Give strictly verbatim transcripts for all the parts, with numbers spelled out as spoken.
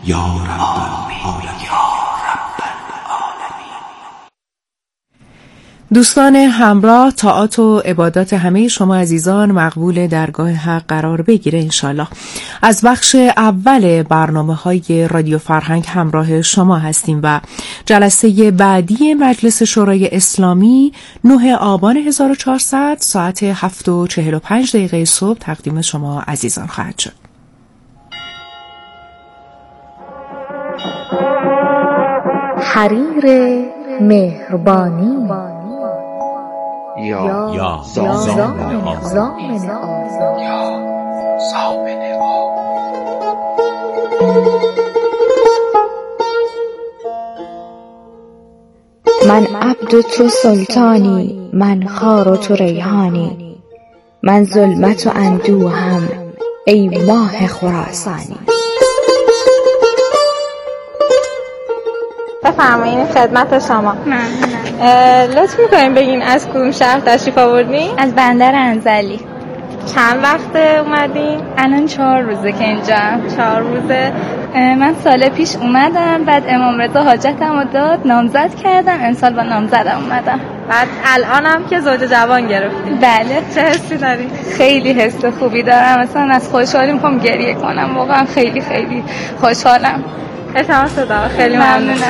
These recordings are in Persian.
یا رب دوستان همراه، طاعات و عبادات همه شما عزیزان مقبول درگاه حق قرار بگیره انشالله. از بخش اول برنامه های رادیو فرهنگ همراه شما هستیم و جلسه بعدی مجلس شورای اسلامی نه آبان هزار و چهارصد ساعت هفت و چهل و پنج دقیقه صبح تقدیم شما عزیزان خواهد شد. حریر مهربانی یا یا زامن آب زامن آب یا زامن آب. من عبد تو سلطانی، من خار و تو ریحانی، من ظلمت و اندوهم ای ماه خراسانی. بفرمایید خدمت شما. ممنونم. لطف میکنیم بگین از کدوم شهر تشریف آوردین؟ از بندر انزلی. چند وقت اومدین؟ الان چهار روزه که اینجا. چهار روزه. من سال پیش اومدم، بعد امام رضا حاجتم رو داد، نامزد کردم، امسال با نامزدم اومدم. بعد الانم که زوج جوان گرفتین. بله. چه حسی داری؟ خیلی حس خوبی دارم، مثلا از خوشحالی میخوام گریه کنم، واقعا خیلی خیلی خوشحالم. التماس دارم. خیلی ممنونم.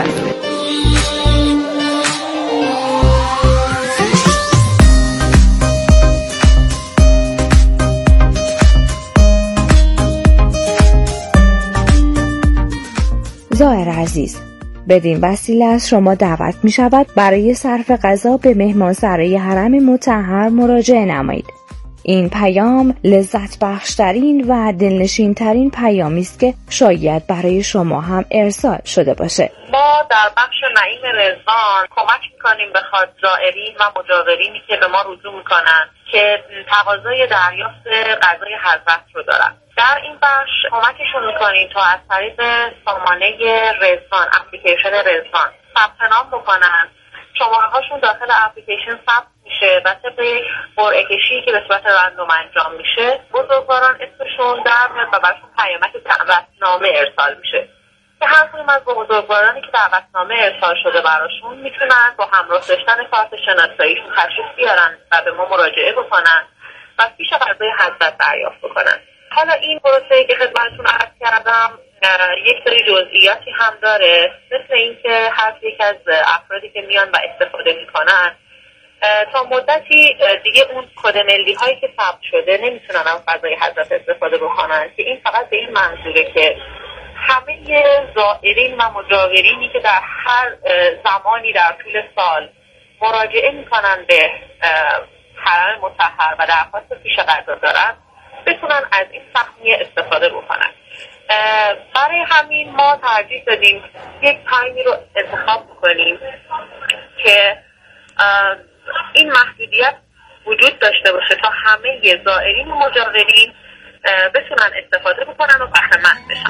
زائر عزیز، بدین وسیله از شما دعوت می شود برای صرف غذا به مهمانسرای حرم مطهر مراجعه نمایید. این پیام لذت بخشترین و دلنشین ترین پیامی است که شاید برای شما هم ارسال شده باشه. ما در بخش نعیم رضوان کمک میکنیم به زائرین و مجاورینی که به ما رجوع میکنن که تقاضای دریافت غذای حضرت رو دارن. در این بخش کمکشون میکنیم تا از طریق سامانه رضوان، اپلیکیشن رضوان ثبت نام بکنن. شماره هاشون داخل اپلیکیشن ثبت میشه و طبق قرعه کشی که به صورت رندوم انجام میشه بزرگواران اسمشون در و براشون پیامک دعوتنامه ارسال میشه که هر کدوم از بزرگوارانی که دعوتنامه ارسال شده براشون میتونن با همراه داشتن کارت شناساییشون تشریف بیارن و به ما مراجعه بکنن و پیش غذای حضرت دریافت بکنن. حالا این پروسه‌ای که خدمتتون عرض کردم یک سری جزئیاتی هم داره، مثل اینکه هر یک از افرادی که میان و استفاده میکنن تا مدتی دیگه اون کد ملی هایی که ثبت شده نمیتونن از غذای حضرت استفاده بکنن، که این فقط به این منظوره که همه زائرین و مجاورینی که در هر زمانی در طول سال مراجعه میکنن به حرم مطهر و درخواست پیش غذا دارن بتونن از این سهمیه استفاده بکنن. برای همین ما ترجیح دادیم یک تایمی رو انتخاب کنیم که این محدودیت وجود داشته باشه تا همه زائرین و مجاورین بتونن استفاده بکنن و بهره مند بشن.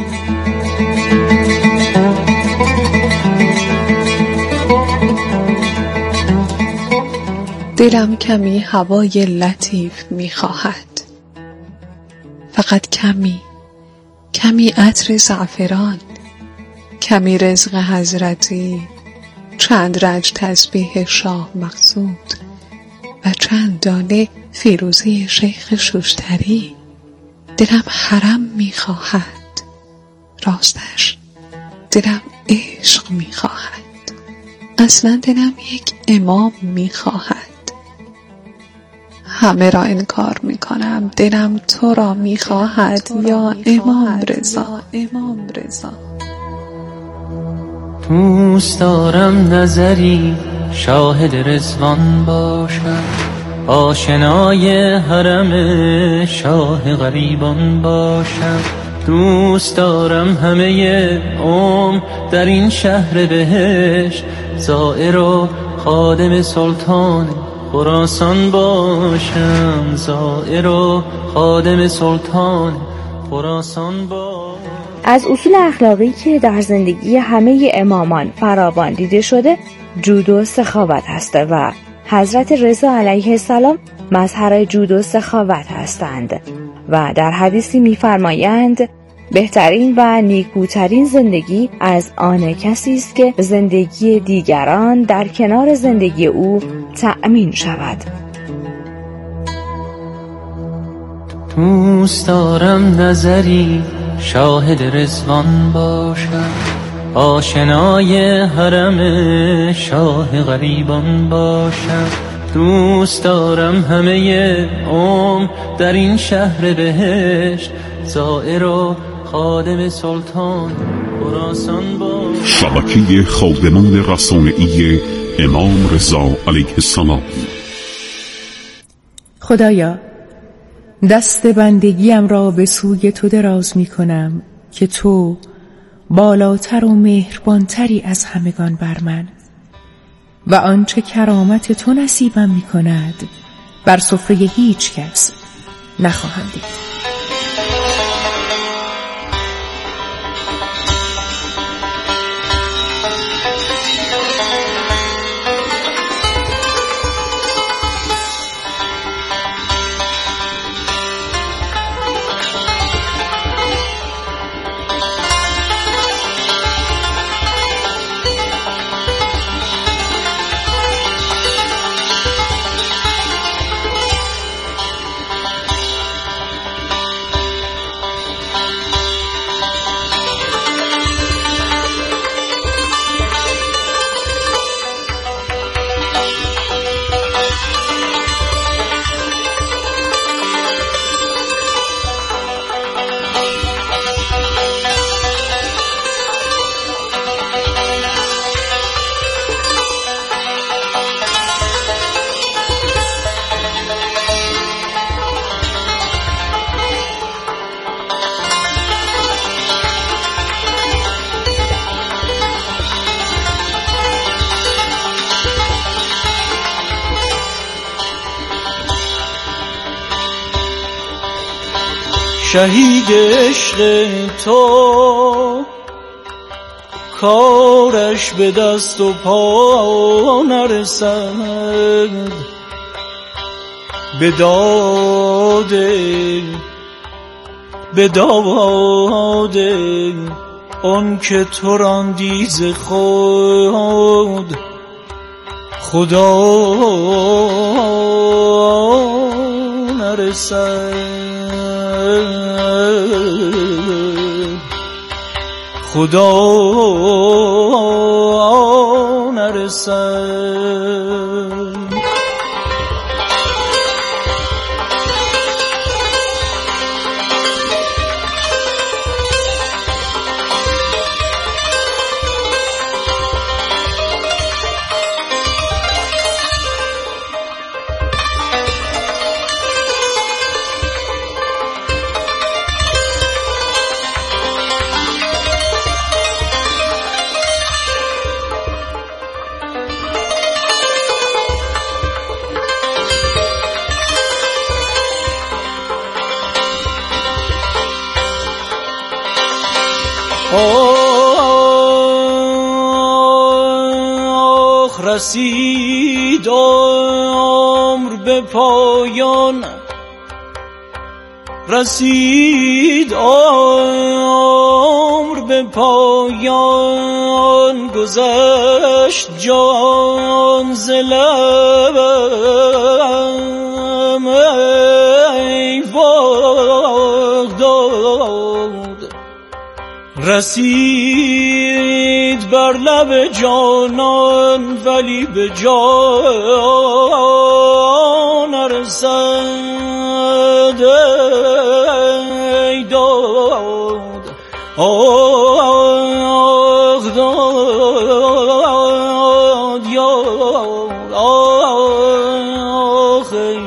دلم کمی هوای لطیف می‌خواهد، فقط کمی، کمی عطر زعفران، کمی رزق حضرتی، چند رنج تسبیح شاه مقصود و چند دانه فیروزه شیخ شوشتری. دلم حرم می‌خواهد، راستش دلم عشق می‌خواهد، اصلا دلم یک امام می‌خواهد. همه را انکار میکنم، دلم تو را میخواهد یا امام رضا. امام رضا دوست دارم نظری شاهد رضوان باشم، آشنای حرم شاه غریبان باشم. دوست دارم همه عمر در این شهر بهشت زائر و خادم سلطان خراسان باشم، زائر و خادم سلطان خراسان باشم. از اصول اخلاقی که در زندگی همه امامان فراوان دیده شده جود و سخاوت هسته و حضرت رضا علیه السلام مظهر جود و سخاوت هستند و در حدیثی می‌فرمایند بهترین و نیکوترین زندگی از آن کسی است که زندگی دیگران در کنار زندگی او تأمین شود. دوست دارم نظری شاهد رضوان باشم، آشنای حرم شاه غریبان باشم. دوست دارم همه عمر در این شهر بهشت زائر و خادم سلطان خراسان باشم. شبکه خادمان رسانه‌ای امام رضا علیه السلام. خدایا، دست بندگیم را به سوی تو دراز می کنم که تو بالاتر و مهربانتری از همگان بر من و آنچه کرامت تو نصیبم می کند بر سفره هیچ کس نخواهم دید. شهید عشق تو کارش به دست و پا نرسد، به داد به داد آن که تو راندی ز خود خدا نرسد، خدا نرسد. آخ رسید عمر به پایان، رسید عمر به پایان، گذشت جان ز لبم ای بغداد، رسید بر لب جانان ولی به جان نرسد ای داد. آخ داد یاد آخ ای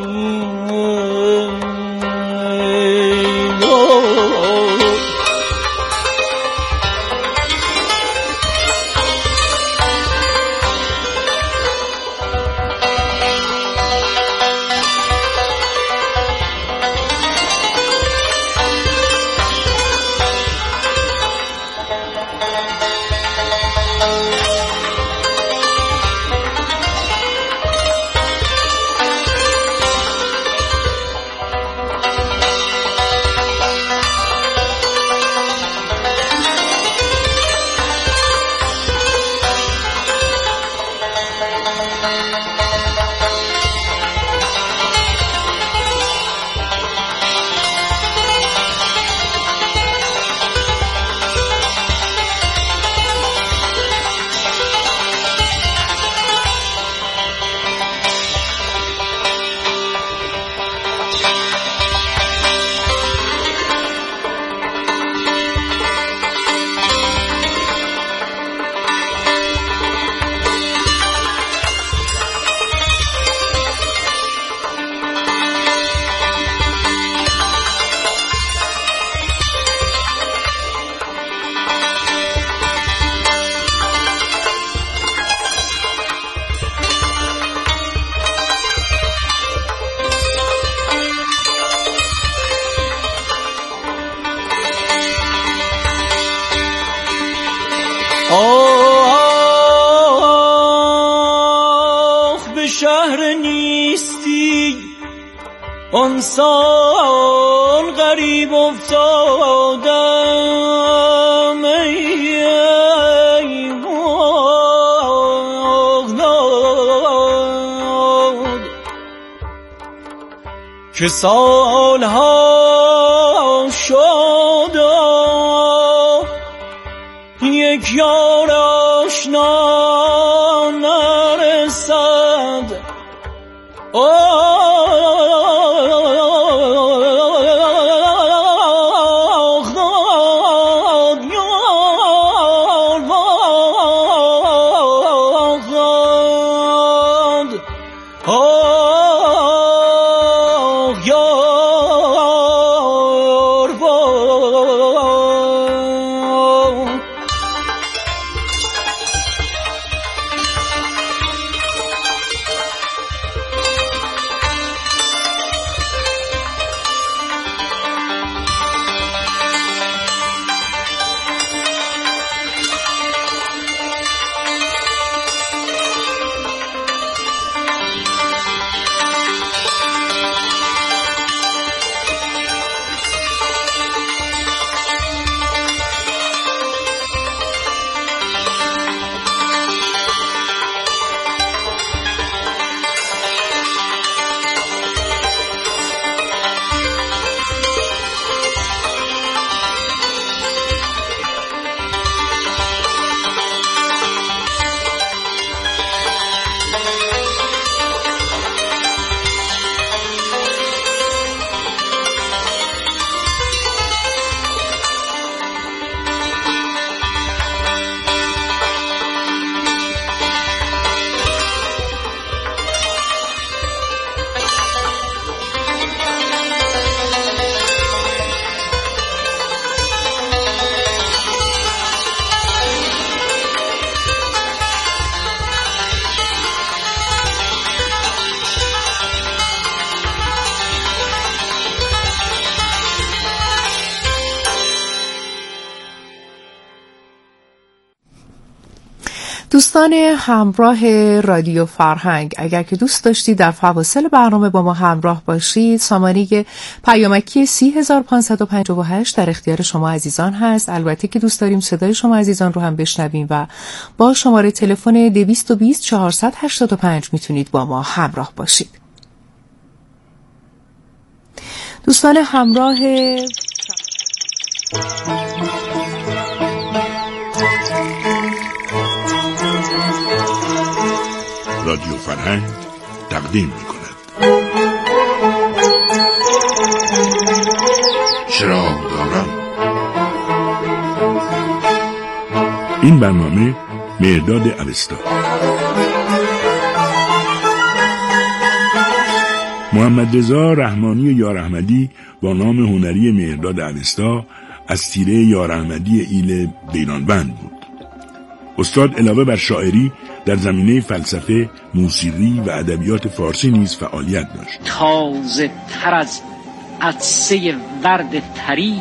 آخ به شهر نیستی آنسان غریب افتادم، ای ای بغداد که سالها شد یک یار آشنا نرسد. دوستان همراه رادیو فرهنگ، اگر که دوست داشتید در فواصل برنامه با ما همراه باشید، سامانه پیامکی سی هزار و پانصد و پنجاه و هشت در اختیار شما عزیزان هست. البته که دوست داریم صدای شما عزیزان رو هم بشنویم و با شماره تلفن دویست و بیست چهارصد و هشتاد و پنج میتونید با ما همراه باشید. دوستان همراه رادیو فرهنگ تقدیم می کند چراغ دارم. این برنامه مهرداد اوستا. محمد رضا رحمانی یار احمدی با نام هنری مهرداد اوستا از تیره یار احمدی ایل بیرانوند بود. استاد علاوه بر شاعری در زمینه فلسفه، موسیقی و ادبیات فارسی نیز فعالیت داشت. تازه تر از عطسه ورد طری،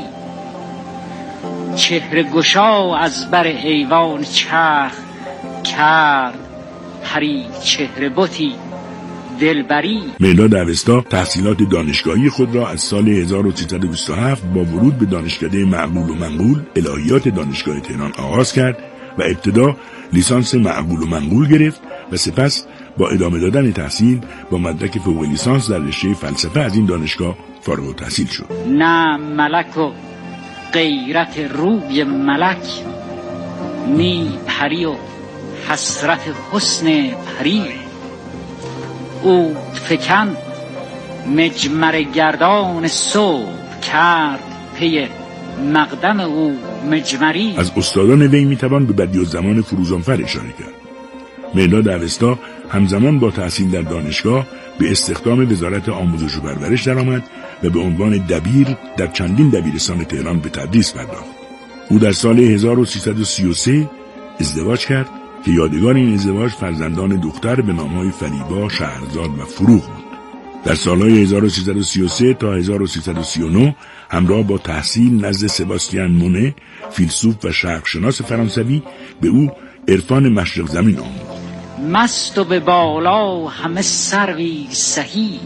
چهره گشا از بر ایوان چرخ کرد، پری چهره بتی دلبری. مهرداد اوستا تحصیلات دانشگاهی خود را از سال هزار و سیصد و بیست و هفت با ورود به دانشکده معقول و منقول الهیات دانشگاه تهران آغاز کرد و ابتدا لیسانس معقول و منقول گرفت و سپس با ادامه دادن تحصیل با مدرک فوق لیسانس در رشته فلسفه از این دانشگاه فارغ التحصیل شد. نه ملک و غیرت روی ملک، نی پری و حسرت حسن پری. او فکن مجمر گردان صبح، کرد پی مقدم او مجمری. از استادان وی میتوان به بدیعالزمان فروزانفر اشاره کرد. مهرداد اوستا همزمان با تحصیل در دانشگاه به استخدام وزارت آموزش و پرورش درآمد و به عنوان دبیر در چندین دبیرستان تهران به تدریس پرداخت. او در سال هزار و سیصد و سی و سه ازدواج کرد که یادگار این ازدواج فرزندان دختر به نامهای فریبا، شهرزاد و فروغ بود. در سالهای هزار و سیصد و سی و سه تا هزار و سیصد و سی و نه همراه با تحصیل نزد سباستیان مونه، فیلسوف و شرقشناس فرانسوی، به او عرفان مشرق زمین آموخت. مست و به بالا همه سروی سهی،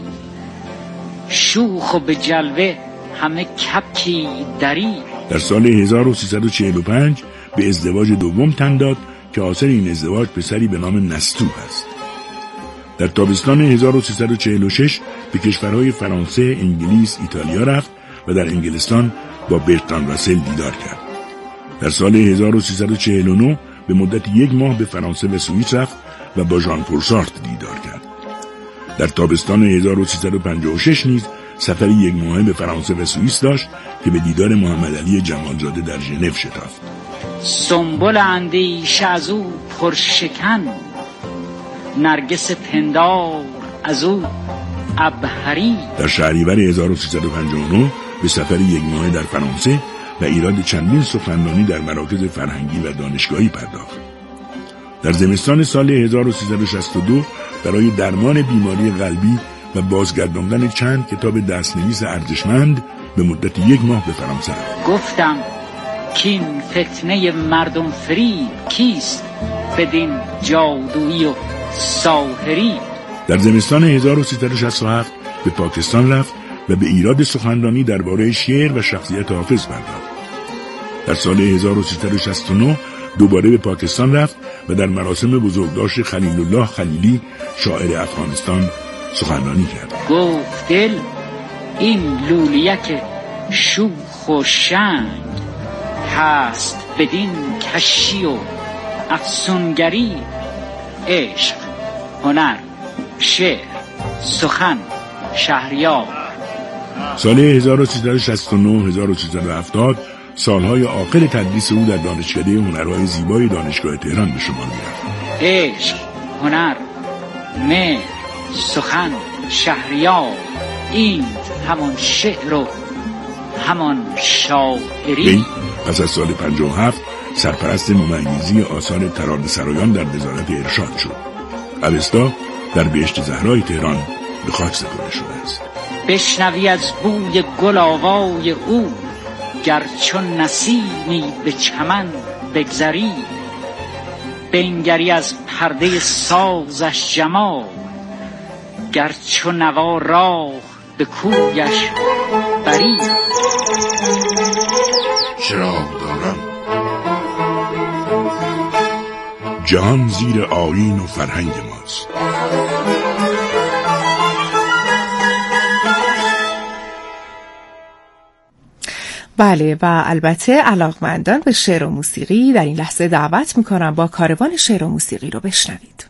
شوخ و به جلوه همه کپکی دری. در سال هزار و سیصد و چهل و پنج به ازدواج دوم تن داد که حاصل این ازدواج پسری به نام نستو است. در تابستان هزار و سیصد و چهل و شش به کشورهای فرانسه، انگلیس، ایتالیا رفت و در انگلستان با برتراند راسل دیدار کرد. در سال هزار و سیصد و چهل و نه به مدت یک ماه به فرانسه و سوئیس رفت و با ژان پل سارتر دیدار کرد. در تابستان هزار و سیصد و پنجاه و شش نیز سفری یک ماهه به فرانسه و سوئیس داشت که به دیدار محمد علی جمالزاده در ژنو شتافت. سنبل اندیشه از او پرشکن، نرگس پندار از او عبهری. در شهریور هزار و سیصد و پنجاه و نه به سفر یک ماهه در فرانسه و ایراد چندین سخنرانی در مراکز فرهنگی و دانشگاهی پرداخت. در زمستان سال هزار و سیصد و شصت و دو برای درمان بیماری قلبی و بازگرداندن چند کتاب دستنویس ارزشمند به مدت یک ماه به فرانسه رفت. گفتم کین فتنه مردم فریب کیست، بدین جادویی و ساحری. در زمستان هزار و سیصد و شصت و هفت به پاکستان رفت و به ایراد سخنرانی درباره شعر و شخصیت حافظ پرداخت. در سال هزار و سیصد و شصت و نه دوباره به پاکستان رفت و در مراسم بزرگداشت خلیل الله خلیلی شاعر افغانستان سخنرانی کرد. گفت دل این لولیک شوخ و شنگ، هست بدین کشی و افسونگری. عشق، هنر، شعر، سخن، شهریار. سال هزار و سیصد و شصت و نه هزار و سیصد و هفتاد سالهای آخر تدریس او در دانشکده هنرهای زیبای دانشگاه تهران به شمار می‌رفت. عشق، هنر، مهر، سخن، شهریار، این همان شعر و همان شاعری. وی پس از سال پنجاه و هفت سرپرست ممیزی آثار ترانه سرایان در وزارت ارشاد شد. اوستا در بهشت زهرای تهران به خاک سپرده شده است. بشنوی از بوی گل آوای او، گر چون نسیمی به چمن بگذری. بنگری از پرده سازش جمال، گر چون نوا راه به کویش بری. چراغ دارم جهان زیر آیین و فرهنگ ماست. بله و البته علاقمندان به شعر و موسیقی در این لحظه دعوت میکنم با کاروان شعر و موسیقی رو بشنوید.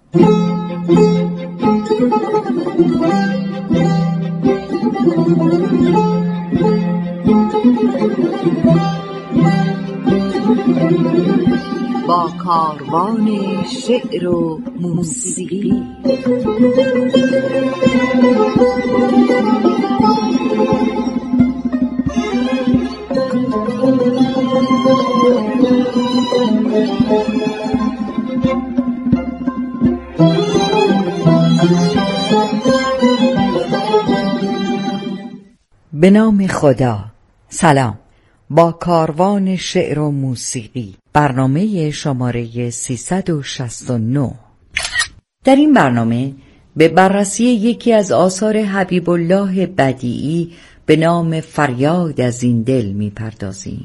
با کاروان شعر و موسیقی. به نام خدا. سلام. با کاروان شعر و موسیقی، برنامه شماره سیصد و شصت و نه. در این برنامه به بررسی یکی از آثار حبیب الله بدیعی به نام فریاد از این دل می‌پردازیم.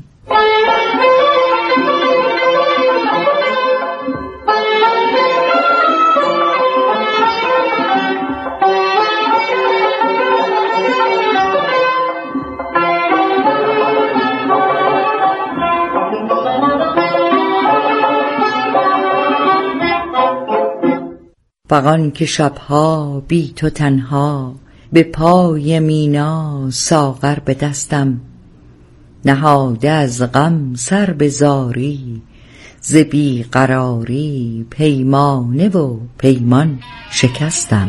فغان که شبها بی تو تنها، به پای مینا ساغر به دستم، نهاده از غم سر به زاری، ز بی قراری پیمانه و پیمان شکستم.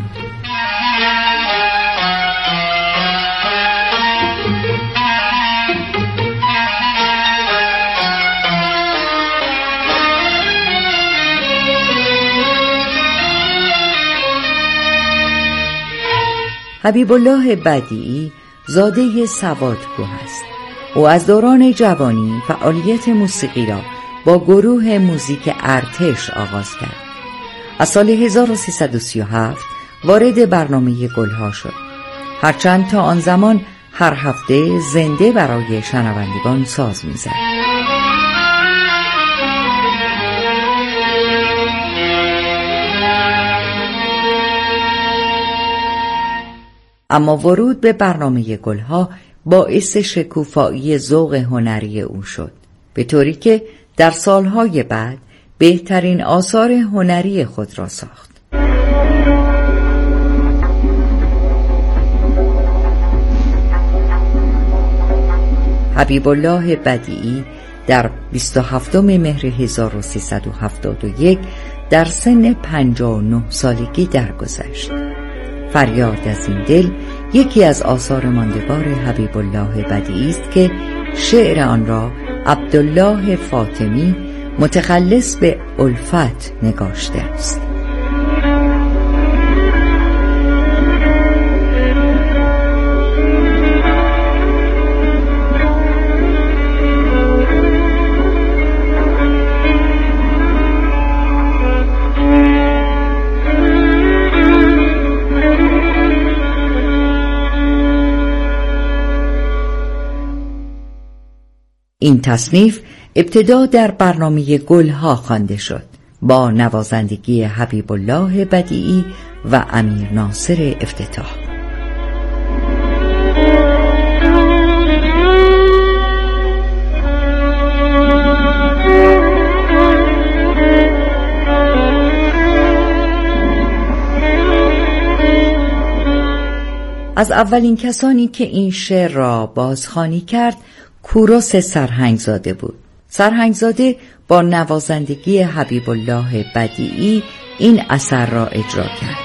حبیب الله بدیعی زاده سوادکوه است. او از دوران جوانی فعالیت موسیقی را با گروه موزیک ارتش آغاز کرد. از سال هزار و سیصد و سی و هفت وارد برنامه گلها شد. هرچند تا آن زمان هر هفته زنده برای شنوندگان ساز می‌زد. اما ورود به برنامه گلها باعث شکوفایی ذوق هنری او شد، به طوری که در سالهای بعد بهترین آثار هنری خود را ساخت. حبیب الله بدیعی در بیست و هفتم مهر هزار و سیصد و هفتاد و یک در سن پنجاه و نه سالگی درگذشت. فریاد از این دل یکی از آثار ماندگار حبیب الله بدیعی است که شعر آن را عبدالله فاطمی متخلص به الفت نگاشته است. این تصنیف ابتدا در برنامه گلها خوانده شد با نوازندگی حبیب الله بدیعی و امیر ناصر افتتاح. از اولین کسانی که این شعر را بازخوانی کرد کوروس سرهنگزاده بود. سرهنگزاده با نوازندگی حبیب الله بدیعی این اثر را اجرا کرد.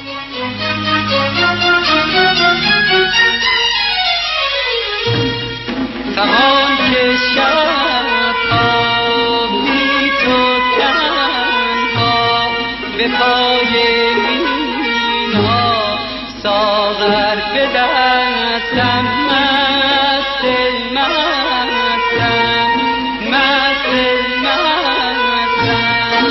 تمام که شب خوابی تو تنها به پای مینا ساغر به دستم مست مستم مست مستم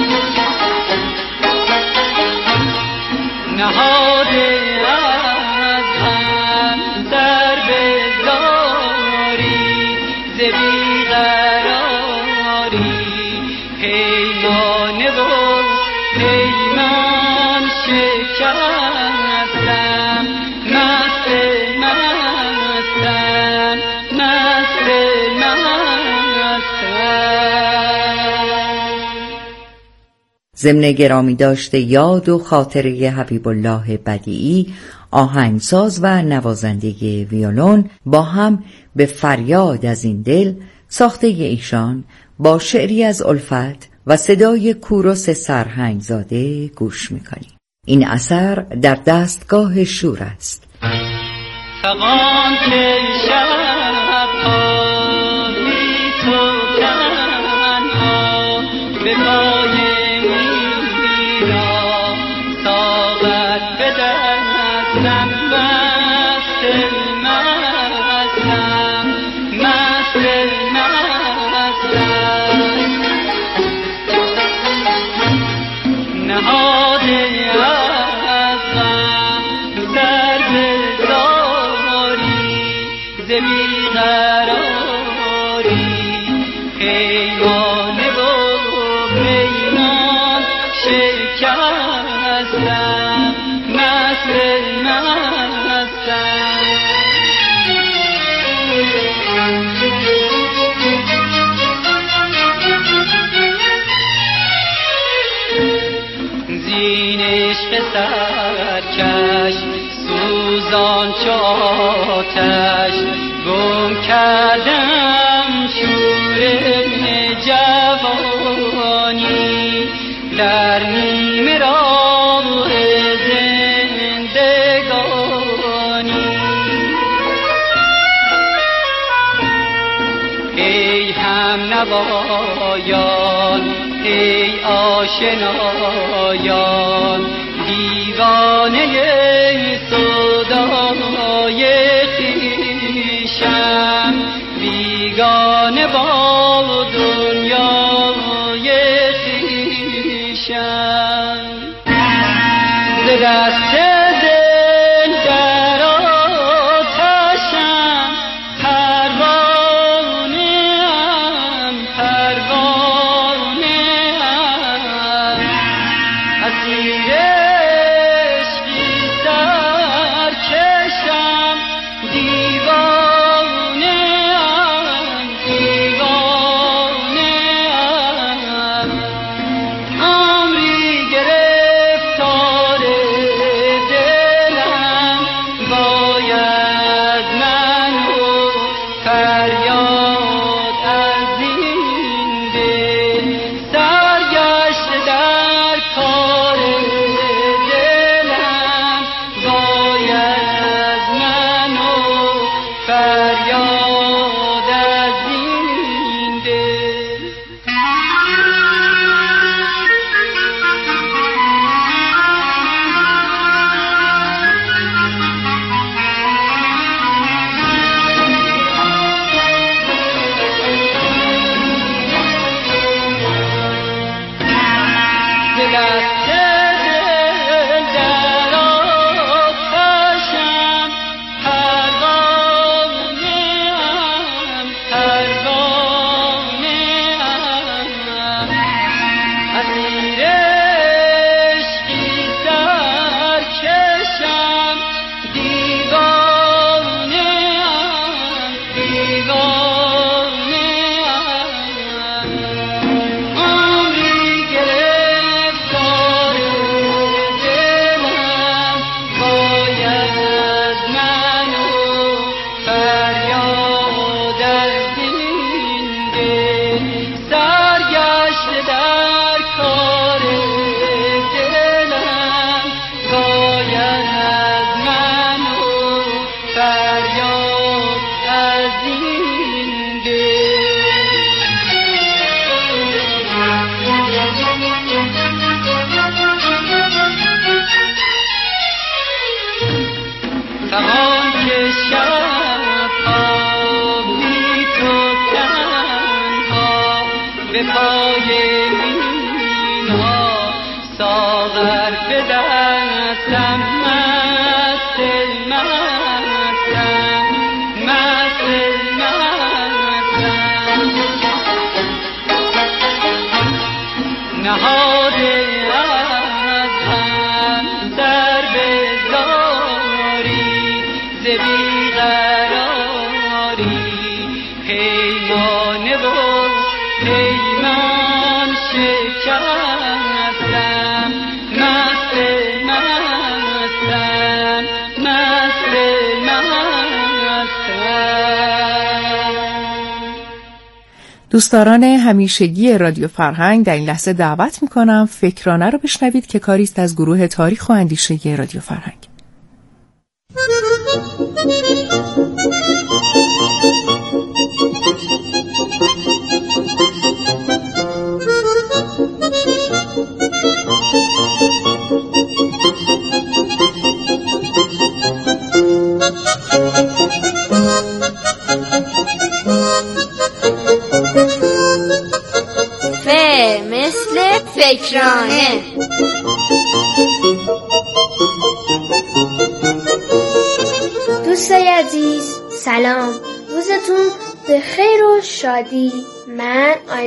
نهاده از هم سر بزاری ز بیقراری پیمانه و پیمان شکستم مست مستم مست ضمن گرامی داشته یاد و خاطره حبیب الله بدیعی، آهنگساز و نوازنده ویولون با هم به فریاد از این دل ساخته ایشان با شعری از الفت و صدای کوروس سرهنگزاده گوش میکنیم. این اثر در دستگاه شور است. فغان که شب خوابی تو تنها به پای مینا ساغر به دستم مست مستم مست مستم نهاده از غم سر بزاری ز بیقراری پیمانه و پیمان شکستم مست مستم زین عشق سرکش سوزان چو آتش گم کردم شور جوانی در نیمه راه زندگانی. ای هم نوایان ای آشنایان دیوانه صدای خویشم، بیگانه با دنیای خویشم. ز دست دل در آتشم پروانه‌ام، پروانه‌ام. اسیر عشقی سرکشم، دیوانه‌ام، دیوانه‌ام. عمری گرفتار دلم، باید من و فریاد از این دل. سرگشته در کار دلم، باید من و فریاد از این دل. ز دست دل در آتشم پروانه‌ام، پروانه‌ام. اسیر عشقی سرکشم، دیوانه‌ام، دیوانه‌ام. عمری گرفتار دلم، باید من و فریاد از این دل. سرگشته در کار دلم، باید من و فریاد از این فغان که شبها بی تو تنها به پای مینا، ساغر به دستم، مست مستم، مست مستم. نهاده از هم سر بزاری، ز بیقراری پیمانه و پیمان شکستم. مست مستم، مست مستم. دوستداران همیشگی رادیو فرهنگ، در این لحظه دعوت میکنم فکرانه رو بشنوید که کاری است از گروه تاریخ و اندیشه رادیو فرهنگ. ف مثل فکرانه. دوستای عزیز سلام، روزتون به خیر و شادی. من